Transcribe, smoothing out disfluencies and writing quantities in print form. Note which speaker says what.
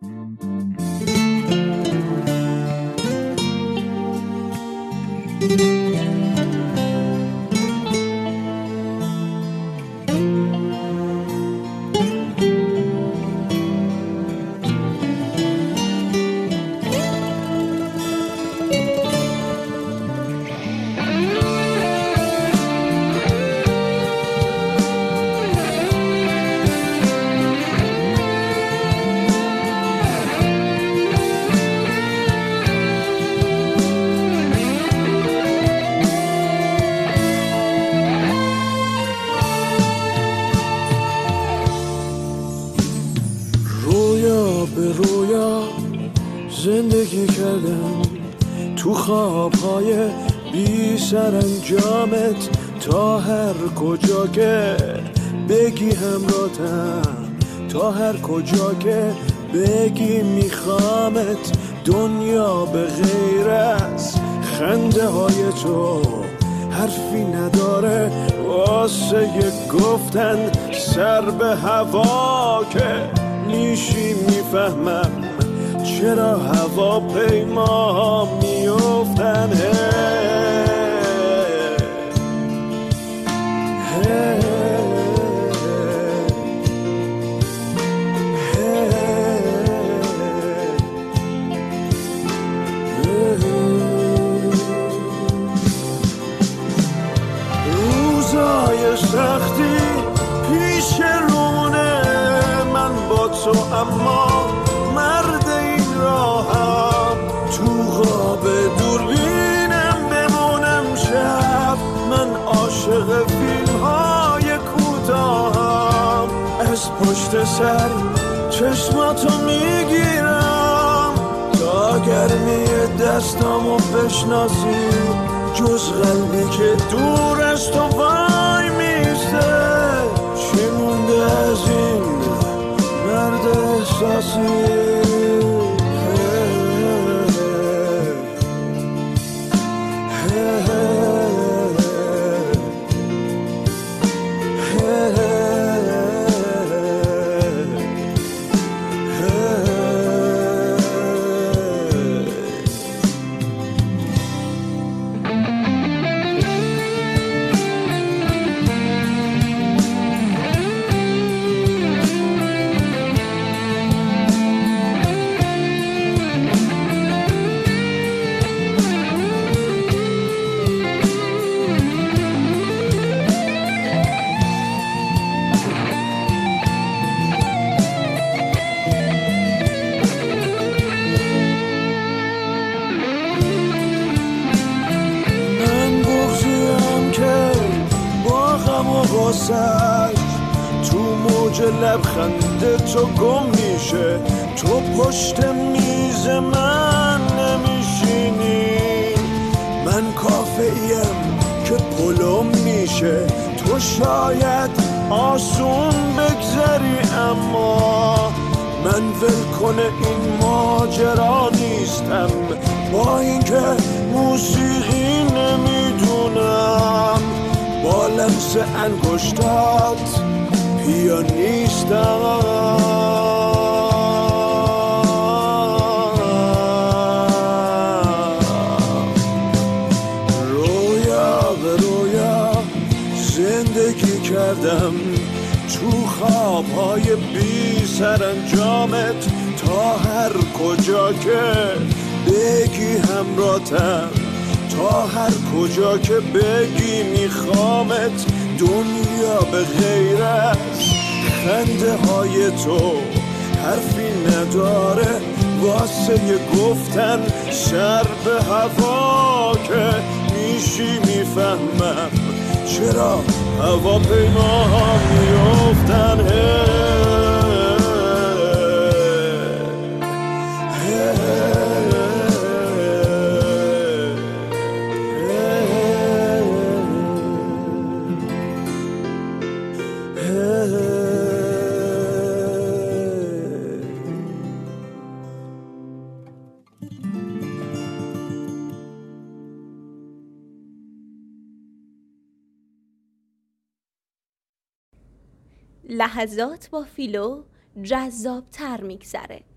Speaker 1: زندگی کردم تو خوابهای بی سرانجامت، تا هر کجا که بگی همراهتم، تا هر کجا که بگی میخوامت. دنیا به غیر از خنده های تو حرفی نداره واسه گفتن، سر به هوا که میشی میفهمم چرا هواپیما میافتن. روزای سختی پیش رونه من با تو، اما مرد این راهم تو خواب دوربینم بمونم شب. من عاشق فیلم های کوتاهم، از پشت سر چشماتو میگیرم تا گرمی دستامو بشناسی، جز قلبی که دور از تو وای میسته. چی مونده از این مرد احساسی؟ تو موج لبخند تو گم میشه، تو پشت میز من نمیشینی، من کافه‌ایم که پلم میشه. تو شاید آسون بگذری اما من ولکن این ماجرا نیستم، با اینکه موسیقی نمیدونم، با لمس انگشتات پیانیستم. رویا به رویا زندگی کردم تو خوابهای بی سرانجامت، تا هر کجا که بگی همراهتم، تا هر کجا که بگی میخوامت. دنیا به غیر از خنده های تو حرفی نداره واسه گفتن، سر به هوا که میشی میفهمم چرا هواپیما میافتن.
Speaker 2: لحظات با فیلو جذاب‌تر میگذره.